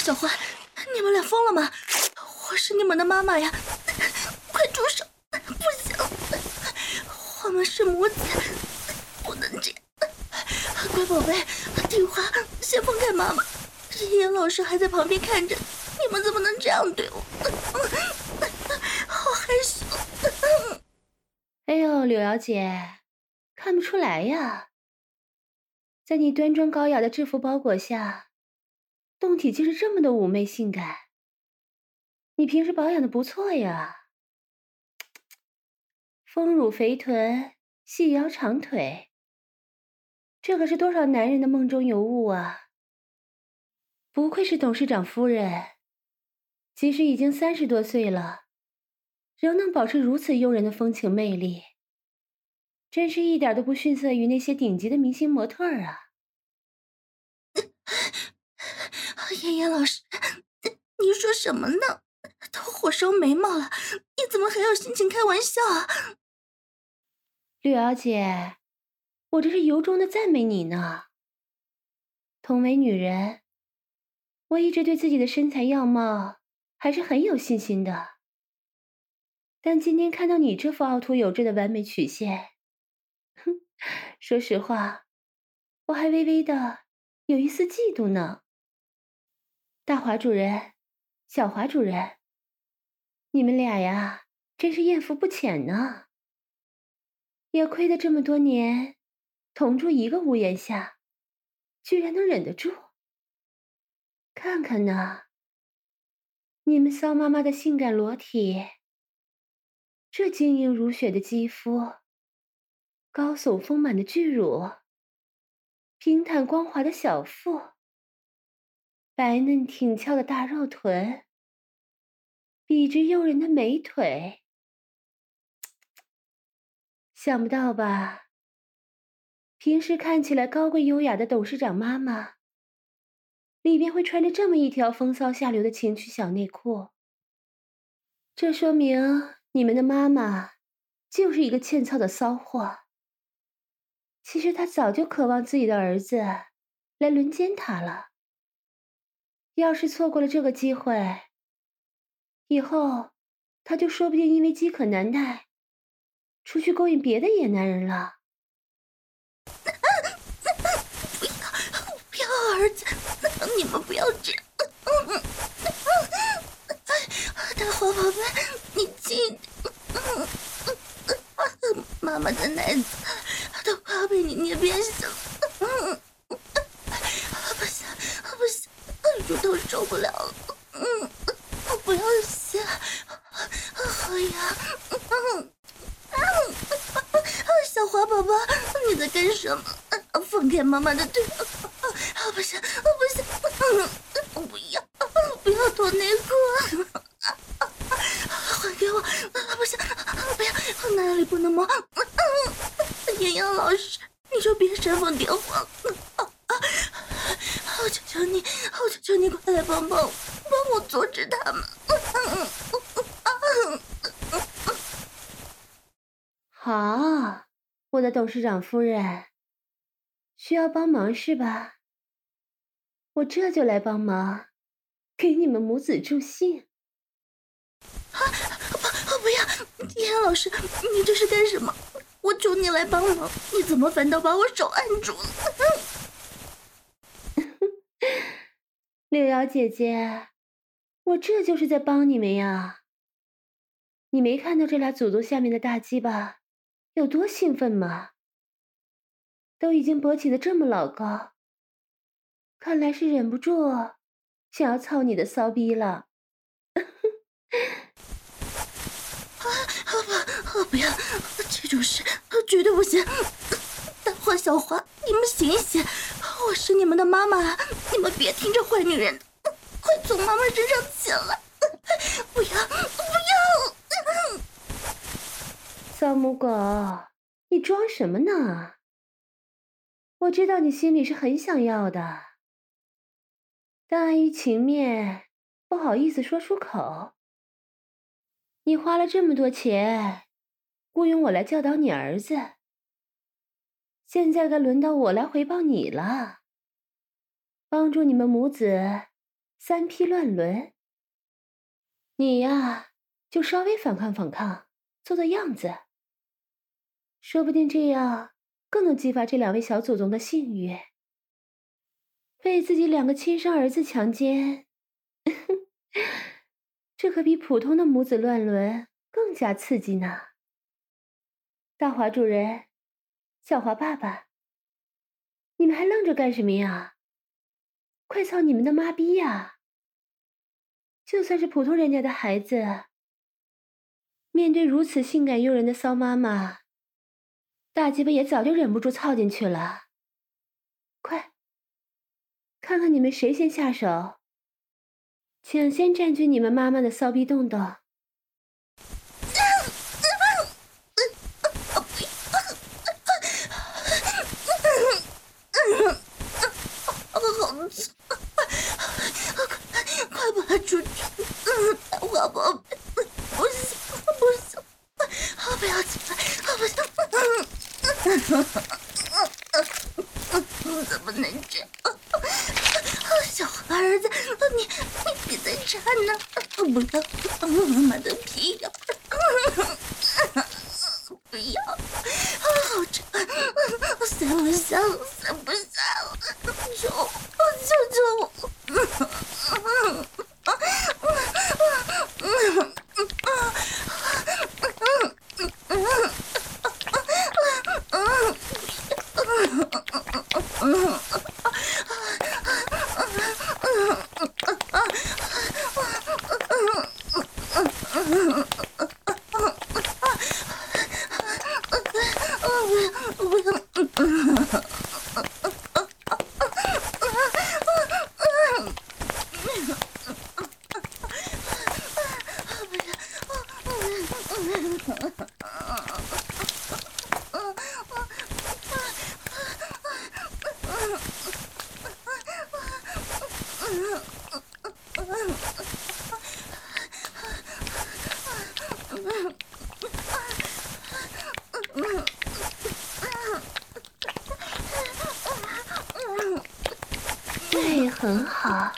小花，你们俩疯了吗？我是你们的妈妈呀！快住手！不行，我们是母子，不能这样。乖宝贝，听话，先放开妈妈。严老师还在旁边看着，你们怎么能这样对我？好害羞。 哎呦，柳瑶姐，看不出来呀，在你端庄高雅的制服包裹下，胴体竟是这么的妩媚性感。你平时保养的不错呀，丰乳肥臀，细腰长腿，这可是多少男人的梦中尤物啊！不愧是董事长夫人，即使已经30多岁了，仍能保持如此诱人的风情魅力，真是一点都不逊色于那些顶级的明星模特儿啊！ 严老师，你说什么呢？都火烧眉毛了，你怎么还有心情开玩笑啊？ 柳瑶姐，我这是由衷的赞美你呢。同为女人，我一直对自己的身材样貌还是很有信心的。但今天看到你这副凹凸有致的完美曲线，哼，说实话，我还微微的有一丝嫉妒呢。大华主任，小华主任，你们俩呀，真是艳福不浅呢。也亏得这么多年同住一个屋檐下，居然能忍得住。看看呢，你们骚妈妈的性感裸体，这晶莹如雪的肌肤，高耸丰满的巨乳，平坦光滑的小腹，白嫩挺翘的大肉臀，笔直诱人的美腿。想不到吧？平时看起来高贵优雅的董事长妈妈，里边会穿着这么一条风骚下流的情趣小内裤。这说明你们的妈妈就是一个欠操的骚货。其实她早就渴望自己的儿子来轮奸她了。要是错过了这个机会，以后她就说不定因为饥渴难耐，出去勾引别的野男人了。 不要儿子，你们不要这样。大华宝贝，你轻一点。妈妈的奶子都快要被你捏变形了。不行，不行，乳头受不了了。不要吸了，好痒。小华宝宝，你在干什么？放开妈妈的腿！不行，不行，不要脱内裤！还给我！不行，不要，哪里不能摸？妍妍老师，你就别煽风点火了！我求求你，我求求你，快来帮我阻止他们！ 好，我的董事长夫人，需要帮忙是吧？我这就来帮忙，给你们母子助兴。 不要！妍妍老师，你这是干什么？我求你来帮忙，你怎么反倒把我手按住了？ 柳瑶姐姐，我这就是在帮你们呀。你没看到这俩祖宗下面的大鸡巴有多兴奋吗？都已经勃起的这么老高，看来是忍不住想要操你的骚逼了。 不要，这种事绝对不行！大花小花，你们醒一醒！我是你们的妈妈啊，你们别听这坏女人的，快从妈妈身上起来！不要，不要！ 骚母狗，你装什么呢？我知道你心里是很想要的，但碍于情面，不好意思说出口。你花了这么多钱，雇佣我来教导你儿子，现在该轮到我来回报你了，帮助你们母子三批乱伦。你呀，就稍微反抗反抗，做做样子，说不定这样更能激发这2位小祖宗的性欲。被自己2个亲生儿子强奸，这可比普通的母子乱伦更加刺激呢。大华主人，小华爸爸，你们还愣着干什么呀？快操你们的妈逼呀！就算是普通人家的孩子，面对如此性感诱人的骚妈妈，大鸡巴也早就忍不住操进去了。快，看看你们谁先下手，抢先占据你们妈妈的骚逼洞洞。 好吃，快把它出去！大华宝贝，不行不行，不要进来，不行！怎么能这样？小花儿子，你别再缠了，不要妈妈的屁呀！不要，好吃，塞不下了，塞不下了，求我！ 对，很好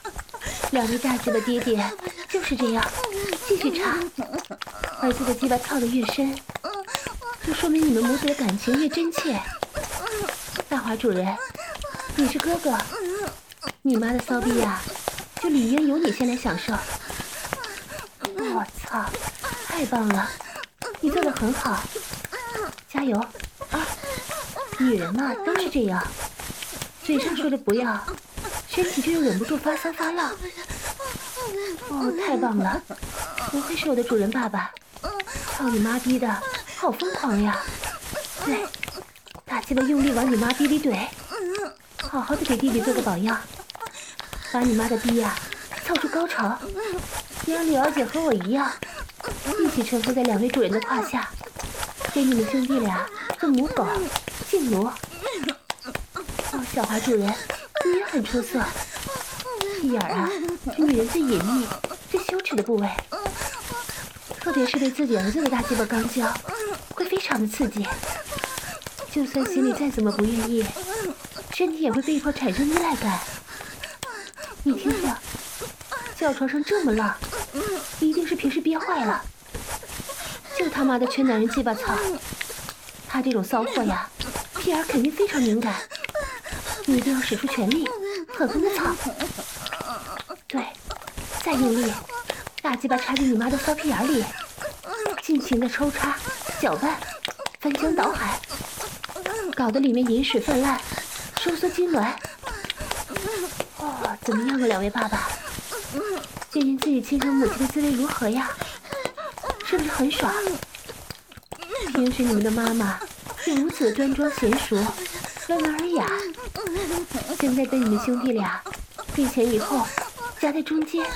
，2位大鸡巴爹爹就是这样，继续插。儿子的鸡巴操得越深，就说明你们母子的感情越真切。大华主人，你是哥哥，你妈的骚逼呀，就理应由你先来享受。我操，太棒了，你做得很好，加油啊！女人嘛都是这样，嘴上说着不要，身体却又忍不住发骚发浪。哦，太棒了，不愧是我的主人爸爸，操你妈逼的，好疯狂呀！对，大鸡巴用力往你妈逼里怼，好好的给弟弟做个榜样，把你妈的逼呀操出高潮，也让柳儿姐和我一样，一起臣服在2位主人的胯下，给你们兄弟俩做母狗、性奴。哦，小华主人，你也很出色。屁眼儿啊，是女人最隐秘、最羞耻的部位，特别是对自己儿子的大鸡巴刚交，会非常的刺激。就算心里再怎么不愿意，身体也会被迫产生依赖感。你听着，叫床上这么浪，一定是平时憋坏了。就他妈的缺男人鸡巴操，他这种骚货呀，屁眼肯定非常敏感，你一定要使出全力，狠狠的操。对，再用力，大鸡巴插进你妈的骚屁眼里，尽情的抽插、搅拌、翻江倒海，搞得里面饮水泛滥，收缩痉挛。哦，怎么样啊，2位爸爸？见见自己亲生母亲的滋味如何呀？是不是很爽？平时你们的妈妈是如此的端庄娴熟、温文尔雅，现在被你们兄弟俩并前以后夹在中间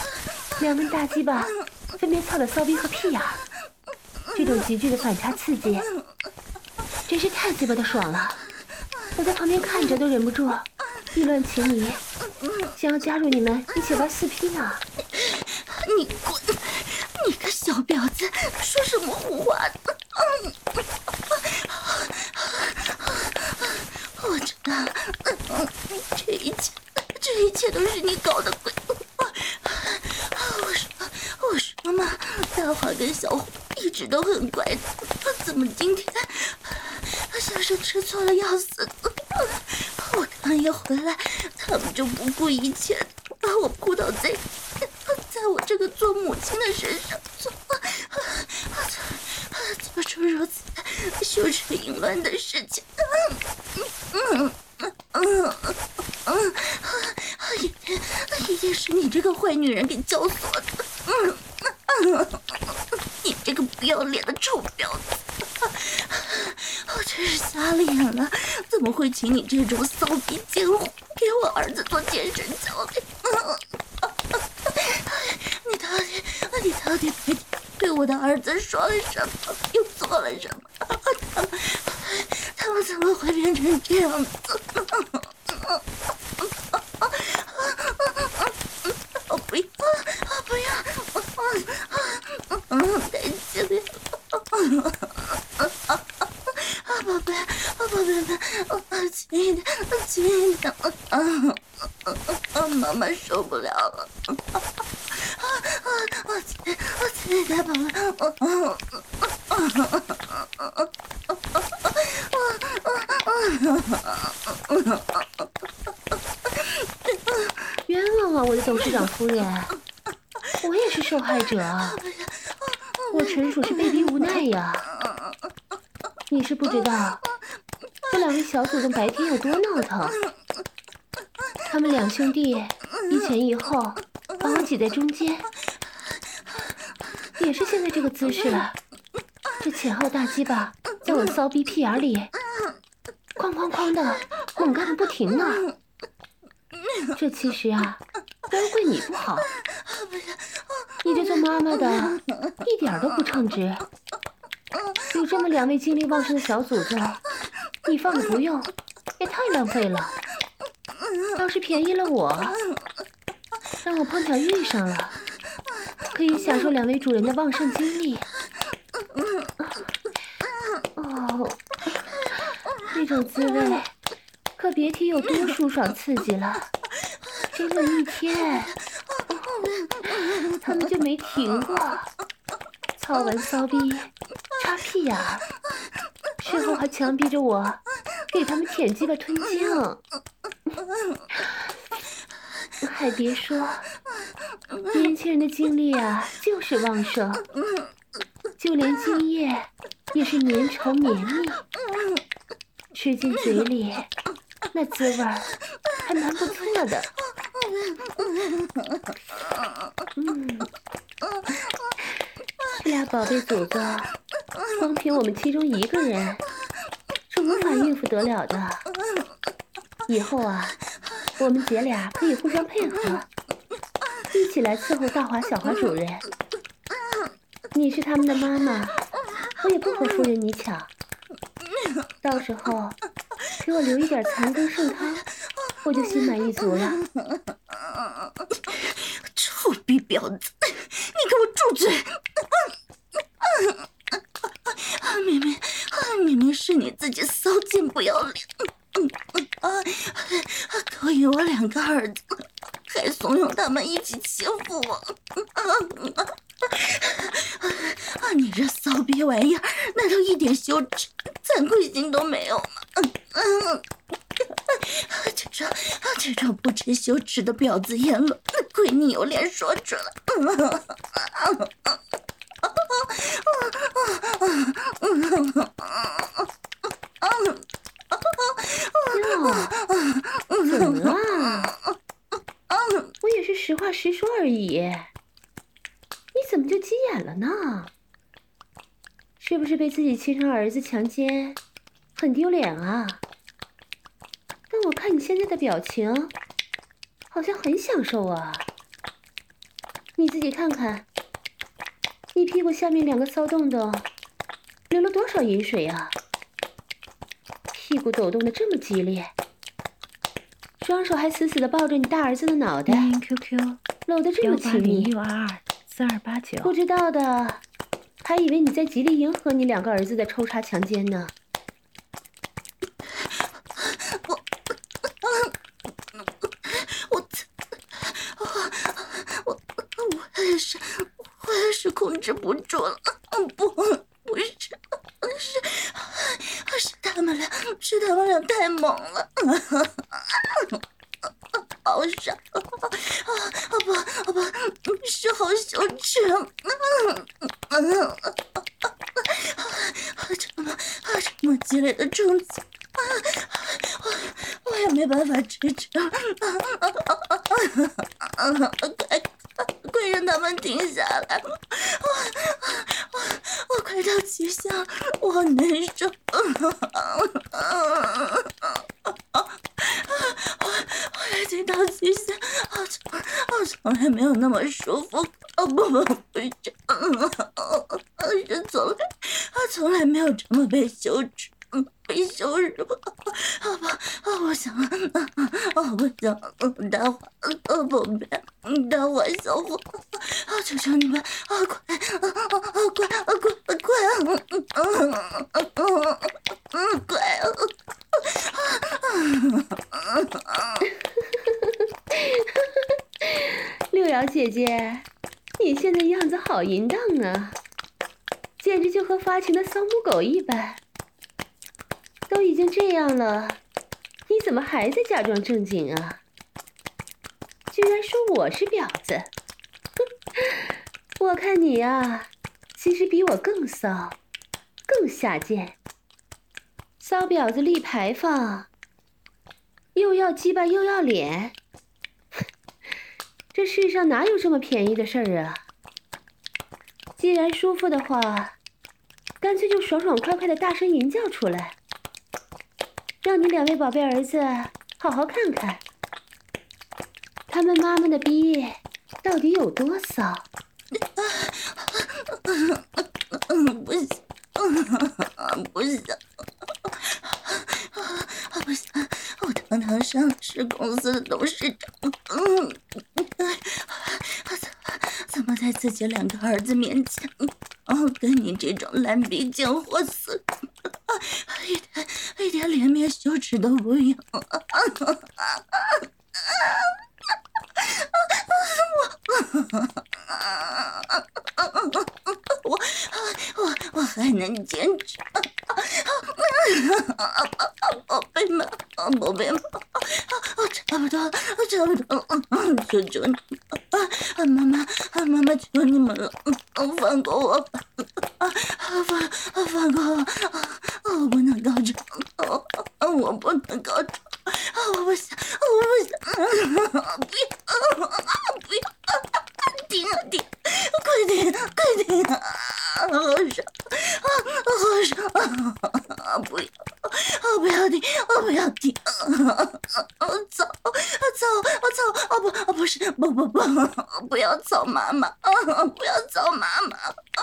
，2根大鸡巴分别操了骚逼和屁眼，这种急剧的反差刺激，真是太鸡巴的爽了！我在旁边看着都忍不住意乱情迷，想要加入你们一起玩4P 呢。 你滚！你个小婊子，说什么胡话呢？我知道了，这一切都是你搞的鬼。 大华跟小虎一直都很乖的，怎么今天像是吃错了要死的？我刚一回来，他们就不顾一切的把我扑倒在我这个做母亲的身上，做出如此羞耻淫乱的事情。一定是你这个坏女人给教唆的。你这个不要脸的臭婊子！我真是瞎了眼了，怎么会请你这种骚逼贱货给我儿子做健身教练？你到底对我的儿子说了什么，又做了什么？他们怎么会变成这样子？不要！太激烈了！宝贝们，轻一点，妈妈受不了了！我轻一点，宝贝。 冤枉啊，我的董事长夫人，我也是受害者啊，我纯属是被逼无奈呀。你是不知道，这两位小祖宗白天有多闹腾。他们两兄弟一前一后把我挤在中间，也是现在这个姿势了。这前后大鸡巴在我骚逼屁眼里哐哐哐的猛干个不停呢。这其实啊，都怪你不好，你这做妈妈的一点都不称职。有这么两位精力旺盛的小祖宗，你放着不用，也太浪费了。要是便宜了我，让我碰巧遇上了，可以享受两位主人的旺盛精力。哦，这种滋味可别提有多舒爽刺激了，整整一天，他们就没停过。操完骚逼，插屁眼儿，事后还强逼着我给他们舔鸡巴吞精。还别说，年轻人的精力啊就是旺盛，就连精液也是粘稠绵密，吃进嘴里那滋味儿还蛮不错的。这俩宝贝祖宗，光凭我们其中一个人是无法应付得了的。以后啊，我们姐俩可以互相配合，一起来伺候大华、小华主人。你是他们的妈妈，我也不和夫人你抢。到时候给我留一点残羹剩汤，我就心满意足了。 臭逼婊子，你给我住嘴！明明是你自己骚贱不要脸，勾引我两个儿子，还怂恿他们一起欺负我。你这骚逼玩意儿，难道一点羞耻、惭愧心都没有吗？这种不知羞耻的婊子言论，亏你有脸说出来。 怎么了？我也是实话实说而已，你怎么就急眼了呢？是不是被自己亲生儿子强奸，很丢脸啊？但我看你现在的表情，好像很享受啊。你自己看看，你屁股下面两个骚洞洞，流了多少饮水啊？屁股抖动的这么激烈，双手还死死地抱着你大儿子的脑袋， QQ 搂得这么亲密 180624289， 不知道的还以为你在极力迎合你两个儿子的抽插强奸呢。 我也是控制不住了。不是他们俩太猛了。好爽不是好羞耻。这么激烈的冲击，我也没办法支持。快让他们停下来！我快到极限，我好难受。我已经到极限，我从来没有那么舒服。从来没有这么被羞耻。被羞辱，我想大话，宝贝，大话小话，求求你们，快， 六瑶姐姐，你现在样子好淫荡啊，简直就和发情的骚母狗一般。都已经这样了，你怎么还在假装正经啊？居然说我是婊子，我看你啊，其实比我更骚，更下贱。骚婊子立牌坊，又要鸡巴又要脸，这世上哪有这么便宜的事儿啊？既然舒服的话，干脆就爽爽快快的大声吟叫出来。让你两位宝贝儿子好好看看，他们妈妈的逼到底有多骚。 不行，我堂堂上市公司的董事长，怎么在自己两个儿子面前，跟你这种烂逼贱货死？一点脸面羞耻都不有。我还能坚持。宝贝们，差不多了，求求你们，妈妈求你们了，放过我吧，放过我，我不能高潮，我不能高潮，我不想，不要，停，快停啊！好爽，不要停，走，不要走，妈妈，不要走，妈妈，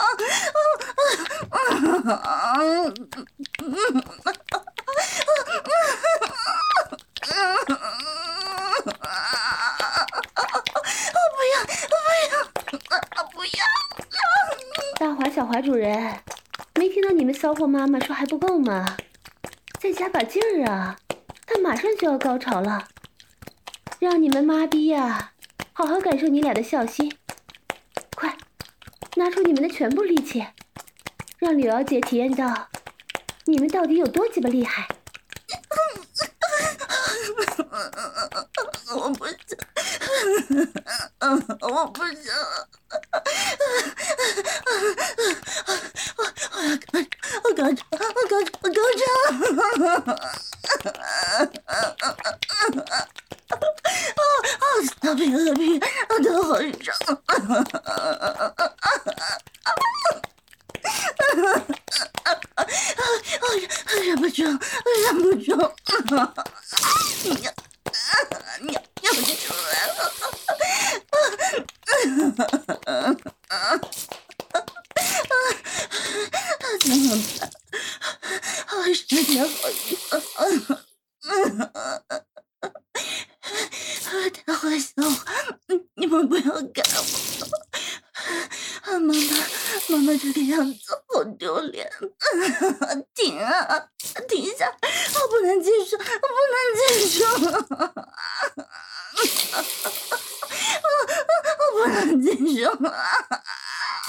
不要！ 大华小华主人，没听到你们骚货妈妈说还不够吗？再加把劲儿啊，她马上就要高潮了，让你们妈逼呀，好好感受你俩的孝心。快，拿出你们的全部力气，让柳瑶姐体验到你们到底有多鸡巴厉害。 我不想，我高潮，何必，都好爽，忍不住，尿出来了，怎么办？身体好痒，大话小话，你们不要赶我，妈妈这个样子好丢脸，停下，我不能接受，我不能接受，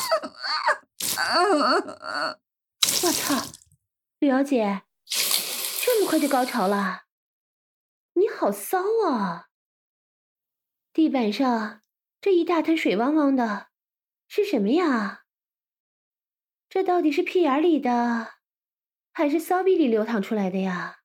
我操，刘姐，这么快就高潮了？你好骚啊！地板上这一大滩水汪汪的，是什么呀？这到底是屁眼里的，还是骚逼里流淌出来的呀？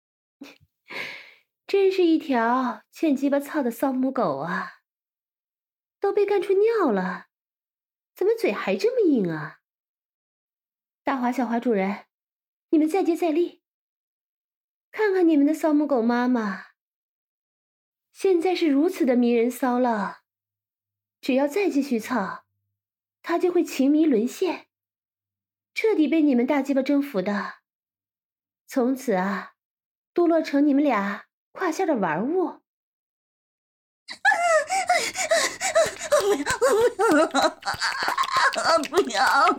真是一条欠鸡巴操的骚母狗啊！都被干出尿了，怎么嘴还这么硬啊？大华、小华主人，你们再接再厉，看看你们的骚母狗妈妈，现在是如此的迷人骚了，只要再继续操，她就会情迷沦陷，彻底被你们大鸡巴征服的，从此啊，堕落成你们俩胯下的玩物。 不要！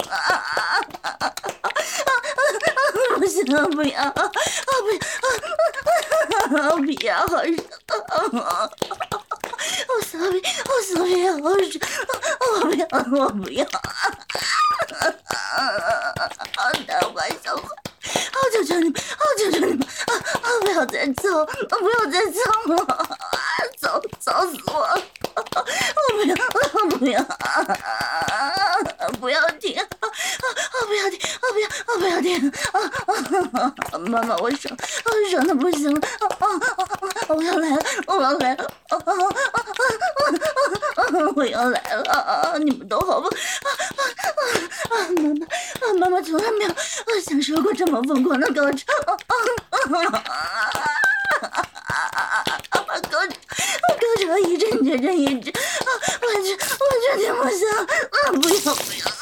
不行，不要！不要！好爽！我骚逼！好爽！我不要！大华小华，求求你们！不要再操！不要再操了！操死我！我不要！不要停！不要停！妈妈，我爽的不行了！我要来了！我要来了！你们都好吧？妈妈从来没有享受过这么疯狂的高潮！高潮一阵接着一阵，完全停不下！不要！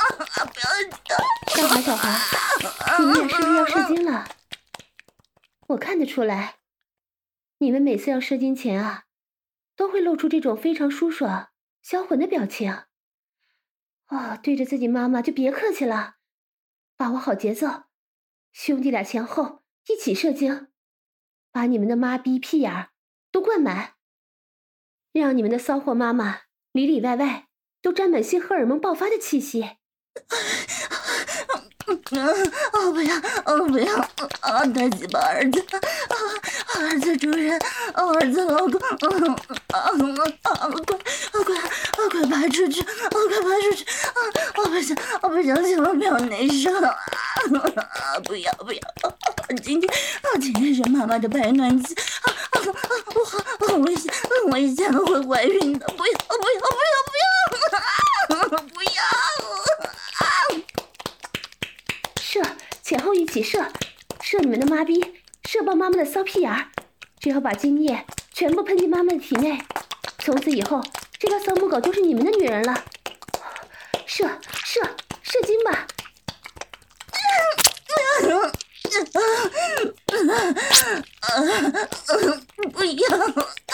大华、小华，你们俩是不是要射精了？我看得出来，你们每次要射精前啊，都会露出这种非常舒爽、销魂的表情。哦，对着自己妈妈就别客气了，把握好节奏，兄弟俩前后一起射精，把你们的妈逼屁眼儿都灌满，让你们的骚货妈妈里里外外都沾满性荷尔蒙爆发的气息。 不要！大鸡巴儿子，儿子主人，儿子老公，快爬出去！快爬出去！我不想千万不要内射！不要！今天是妈妈的排卵期，我很危险，会怀孕的！不要！ 射，前后一起射你们的妈逼，射爆妈妈的骚屁眼儿，只要把精液全部喷进妈妈的体内，从此以后，这条骚母狗就是你们的女人了。射精吧！ 不要！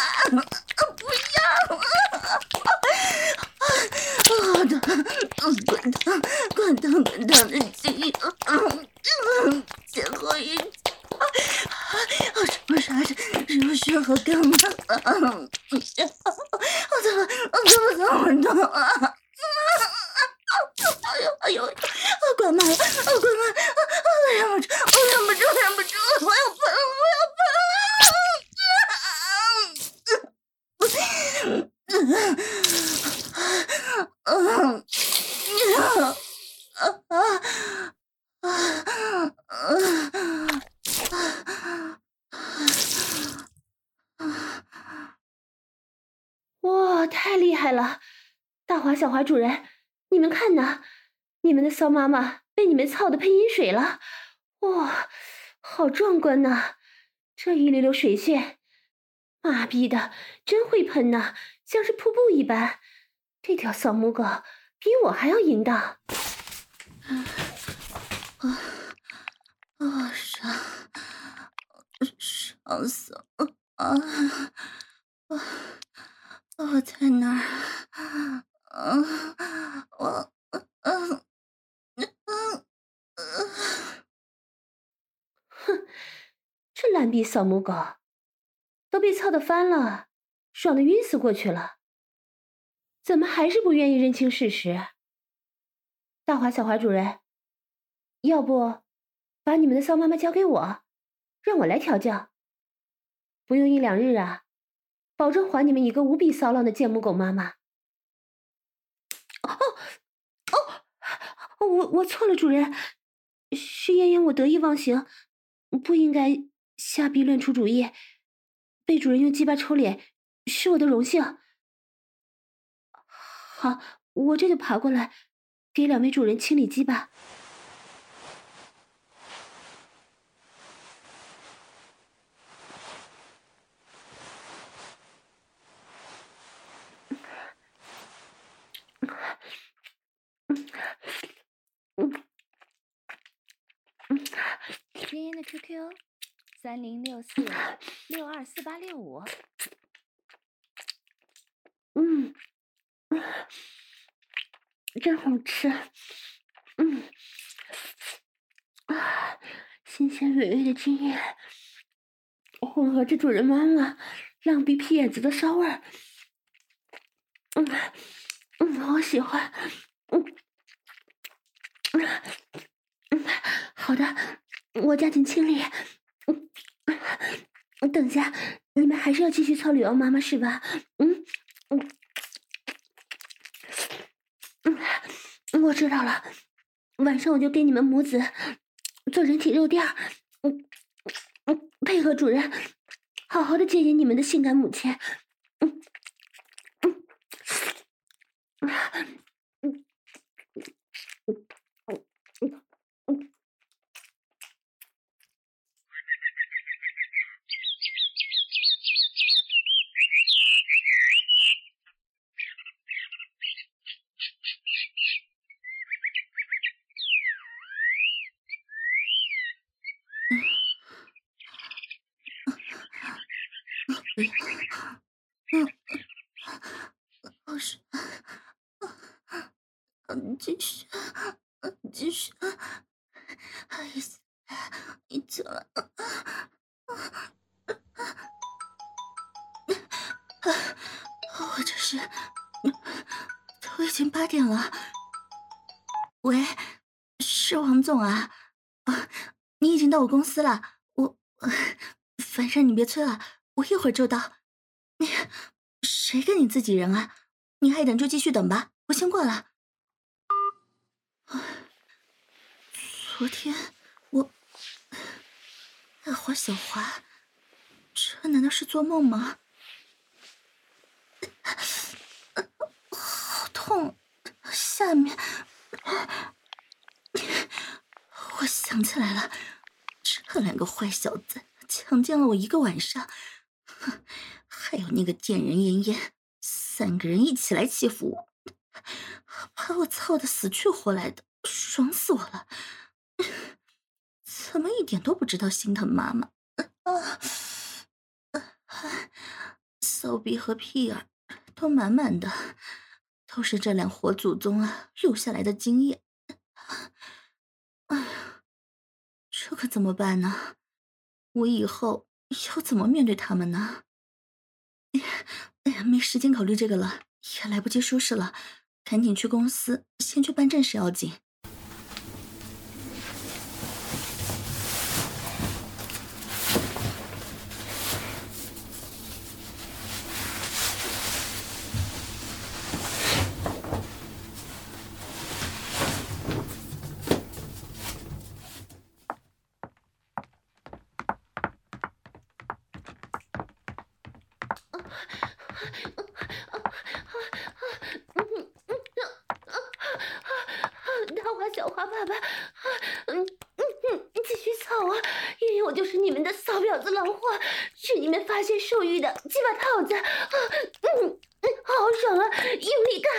滚烫的精液，最后一次，是不是和干嘛？我怎么痛啊？哎呦！关麦了！我忍不住！我要喷！ 哇，太厉害了！大华、小华主人，你们看呐，你们的骚妈妈被你们操的喷饮水了！哇，好壮观呐！这一溜溜水线，妈逼的，真会喷呐，像是瀑布一般。这条骚母狗比我还要淫荡。 爽死了！我在哪儿？ 哼，这烂逼骚母狗都被操得翻了，爽得晕死过去了，怎么还是不愿意认清事实？大华、小华主人， 要不把你们的骚妈妈交给我，让我来调教，不用1、2日啊，保证还你们一个无比骚浪的贱母狗妈妈。我错了，主人，是嫣嫣我得意忘形，不应该瞎逼乱出主意，被主人用鸡巴抽脸是我的荣幸。好，我这就爬过来给2位主人清理鸡巴。 嫣嫣的 QQ3064624865。 真好吃，新鲜美味的精液混合着主人妈妈浪逼屁眼子的骚味儿，我喜欢，好的，我加紧清理。等下，你们还是要继续操女王妈妈是吧？我知道了，晚上我就给你们母子做人体肉垫儿，配合主人，好好的检验你们的性感母亲。继续，一起了。我这是都已经8点了。喂，是王总啊？你已经到我公司了，反正你别催了，我一会儿就到。谁跟你自己人啊？你爱等就继续等吧，我先过了。昨天我爱花小华，这难道是做梦吗？好痛，下面。我想起来了，这2个坏小子强奸了我1个晚上，还有那个贱人嫣嫣，3个人一起来欺负我，把我操得死去活来的，爽死我了！怎么一点都不知道心疼妈妈？骚逼和屁眼都满满的，都是这2活祖宗啊留下来的经验。这可怎么办呢？我以后要怎么面对他们呢？没时间考虑这个了，也来不及收拾了，赶紧去公司，先去办正事要紧。大花小花爸爸，继续操啊！因为我就是你们的骚婊子老货，是你们发泄兽欲的鸡巴套子，好爽啊！用力干！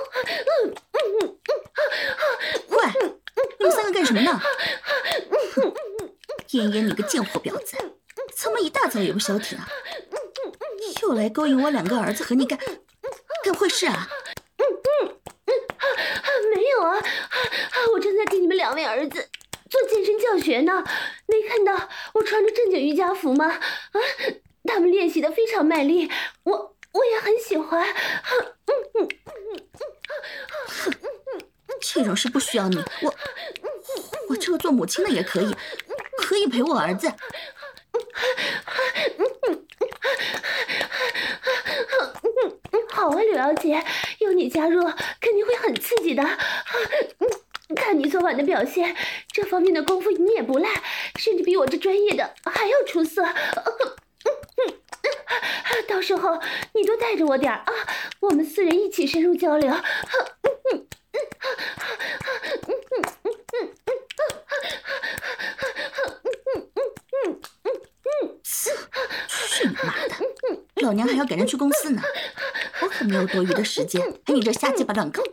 喂，你们3个干什么呢？嫣嫣，你个贱货婊子，怎么一大早也不消停啊？又来勾引我2个儿子和你干坏事啊？ 没有啊，我正在给你们2位儿子做健身教学呢，没看到我穿着正经瑜伽服吗？他们练习的非常卖力，我也很喜欢。这种事不需要你，我我这个做母亲的也可以陪我儿子。 好啊，柳瑶姐，有你加入肯定会很刺激的。看你昨晚的表现，这方面的功夫你也不赖，甚至比我这专业的还要出色。到时候你多带着我点啊，我们4人一起深入交流。 去你妈的！老娘还要赶着去公司呢，我可没有多余的时间陪你这瞎鸡巴乱搞。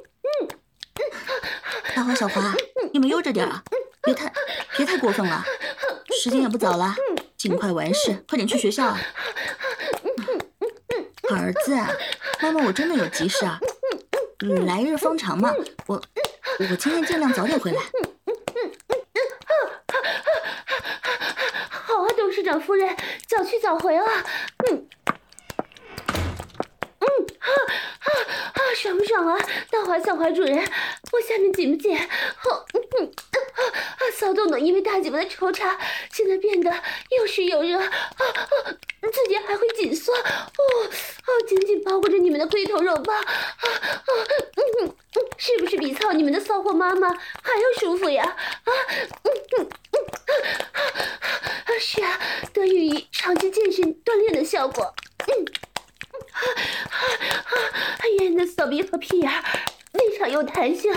大华、小华，你们悠着点啊，别太过分了。时间也不早了，尽快完事，快点去学校啊。儿子，妈妈我真的有急事啊，来日方长嘛，我今天尽量早点回来。 好啊，董事长夫人，早去早回啊。爽不爽啊？大华、小华主人，我下面紧不紧？骚动的因为大姐们的抽插，现在变得又湿又热，自己还会紧缩，紧紧包裹着你们的龟头肉棒，是不是比操你们的骚货妈妈还要舒服呀？是啊，得益于长期健身锻炼的效果。圆圆的骚逼和屁眼非常有弹性，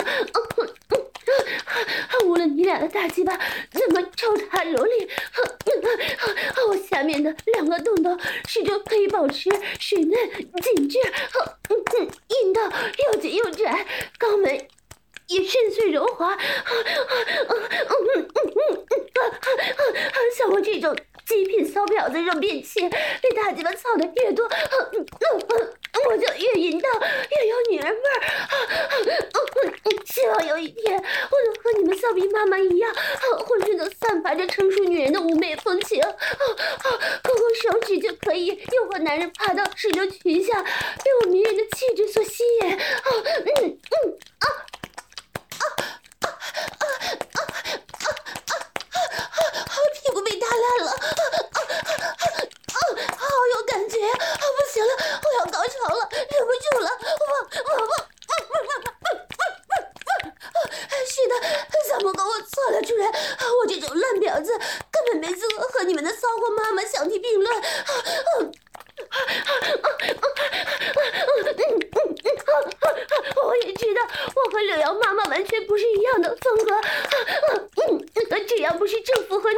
无论你俩的大鸡巴怎么抽插蹂躏，我下面的2个洞洞始终可以保持水嫩紧致，阴道又紧又窄，肛门也深邃柔滑，像我这种极品骚婊子肉便器，被大鸡巴操的越多，我就越淫荡，越有女人味儿。希望有一天，我能和你们骚逼妈妈一样，浑身都散发着成熟女人的妩媚风情，勾勾手指就可以诱惑男人爬到石榴裙下，被我迷人的气质所吸引。屁股被打烂了，好有感觉，不行了，我要高潮了，忍不住了，是的，小魔哥，我错了，主人，我这种烂婊子根本没资格和你们的骚货妈妈相提并论。我也知道，我和柳瑶妈妈完全不是一样的风格，这样不是正符合